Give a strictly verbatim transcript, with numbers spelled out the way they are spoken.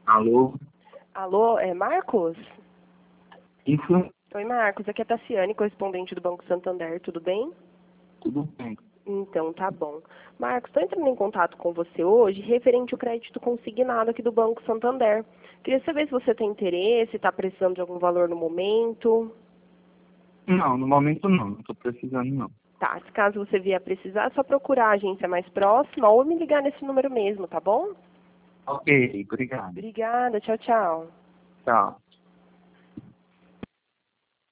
Alô? Alô, é Marcos? Isso? Oi, Marcos. Aqui é a Tassiane, correspondente do Banco Santander. Tudo bem? Tudo bem. Então, tá bom. Marcos, estou entrando em contato com você hoje referente ao crédito consignado aqui do Banco Santander. Queria saber se você tem interesse, está precisando de algum valor no momento. Não, no momento não. Não estou precisando, não. Tá, se caso você vier precisar, é só procurar a agência mais próxima ou me ligar nesse número mesmo, tá bom? Ok, obrigado. Obrigada, tchau, tchau. Tchau.